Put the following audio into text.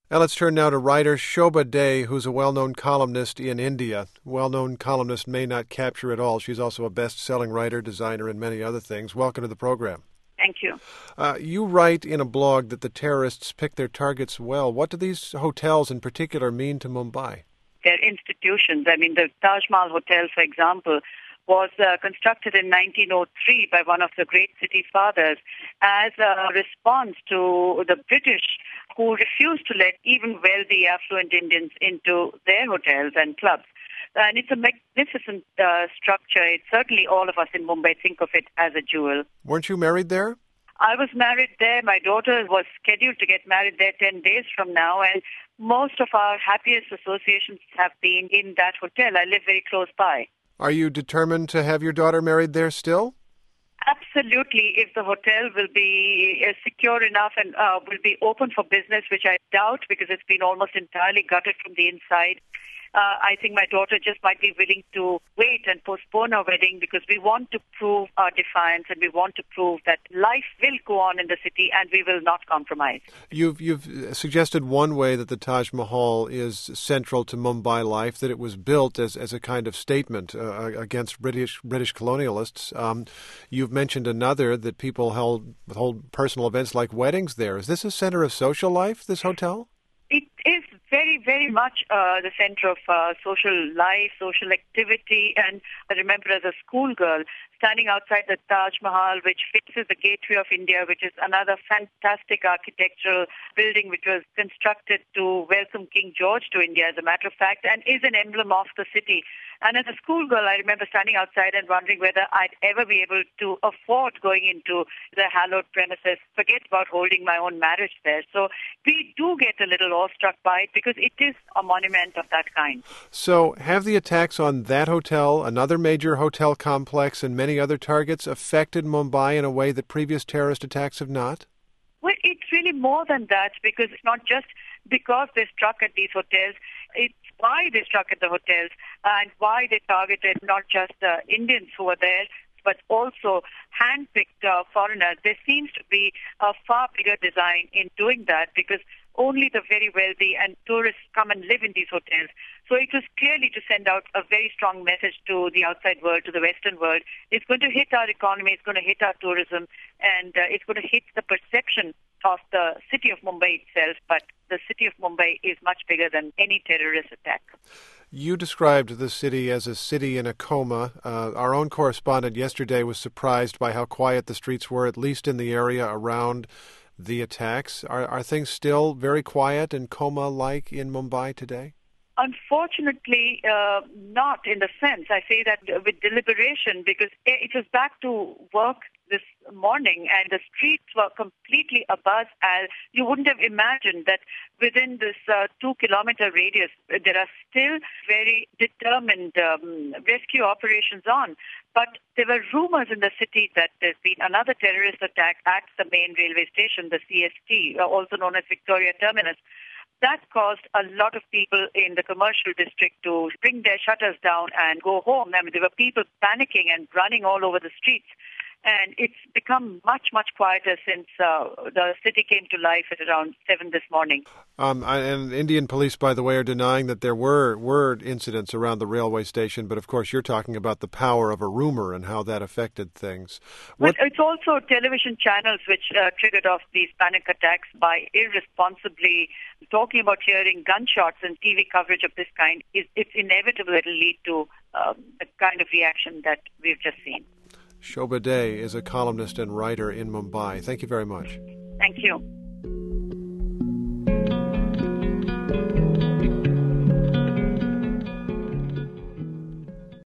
And let's turn now to writer Shobha Dey, who's a well-known columnist in India. Well-known columnist may not capture it all. She's also a best-selling writer, designer, and many other things. Welcome to the program. Thank you. You write in a blog that the terrorists pick their targets well. What do these hotels in particular mean to Mumbai? They're institutions. I mean, the Taj Mahal Hotel, for example, was constructed in 1903 by one of the great city fathers as a response to the British, who refused to let even wealthy, affluent Indians into their hotels and clubs. And it's a magnificent structure. It's certainly all of us in Mumbai think of it as a jewel. Weren't you married there? I was married there. My daughter was scheduled to get married there 10 days from now, and most of our happiest associations have been in that hotel. I live very close by. Are you determined to have your daughter married there still? Absolutely. If the hotel will be secure enough and will be open for business, which I doubt because it's been almost entirely gutted from the inside, I think my daughter just might be willing to wait and postpone our wedding because we want to prove our defiance and we want to prove that life will go on in the city and we will not compromise. You've suggested one way that the Taj Mahal is central to Mumbai life, that it was built as a kind of statement against British colonialists. You've mentioned another, that people hold personal events like weddings there. Is this a center of social life, this hotel? It is very, very much the center of social life, social activity. And I remember as a schoolgirl standing outside the Taj Mahal, which faces the Gateway of India, which is another fantastic architectural building which was constructed to welcome King George to India, as a matter of fact, and is an emblem of the city. And as a schoolgirl, I remember standing outside and wondering whether I'd ever be able to afford going into the hallowed premises, forget about holding my own marriage there. So we do get a little awestruck by it because it is a monument of that kind. So have the attacks on that hotel, another major hotel complex, and many other targets affected Mumbai in a way that previous terrorist attacks have not? Well, it's really more than that, because it's not just because they struck at these hotels. It's why they struck at the hotels and why they targeted not just Indians who were there, but also hand-picked foreigners. There seems to be a far bigger design in doing that, because only the very wealthy and tourists come and live in these hotels. So it was clearly to send out a very strong message to the outside world, to the Western world. It's going to hit our economy, it's going to hit our tourism, and it's going to hit the perception of the city of Mumbai itself. But the city of Mumbai is much bigger than any terrorist attack. You described the city as a city in a coma. Our own correspondent yesterday was surprised by how quiet the streets were, at least in the area around the attacks. Are things still very quiet and coma-like in Mumbai today? Unfortunately, not in the sense. I say that with deliberation, because it was back to work this morning and the streets were completely abuzz, as you wouldn't have imagined that within this 2-kilometer radius there are still very determined rescue operations on. But there were rumors in the city that there's been another terrorist attack at the main railway station, the CST, also known as Victoria Terminus. That caused a lot of people in the commercial district to bring their shutters down and go home. I mean, there were people panicking and running all over the streets. And it's become much, much quieter since the city came to life at around 7 this morning. And Indian police, by the way, are denying that there were incidents around the railway station. But, of course, you're talking about the power of a rumor and how that affected things. But it's also television channels which triggered off these panic attacks by irresponsibly talking about hearing gunshots, and TV coverage of this kind. It's inevitable it will lead to the kind of reaction that we've just seen. Shobha Dey is a columnist and writer in Mumbai. Thank you very much. Thank you.